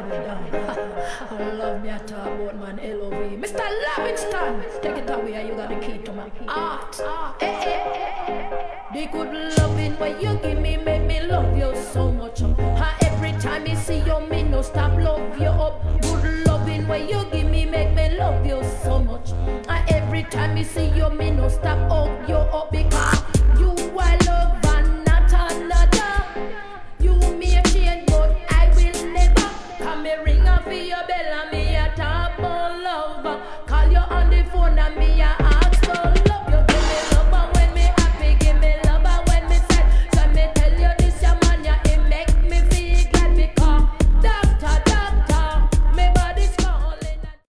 I love me, I talk about man, LOV. Mr. Livingston, take it away, you got the key to my heart. The good loving what you give me make me love you so much. Every time you see you, me no stop love you up. Good loving what you give me make me love you so much. Every time you see you, me no stop hug you up because you I love and not another. You may change, but I will never. Come me ring up for your bell and me a talk about love. Call you on the phone and me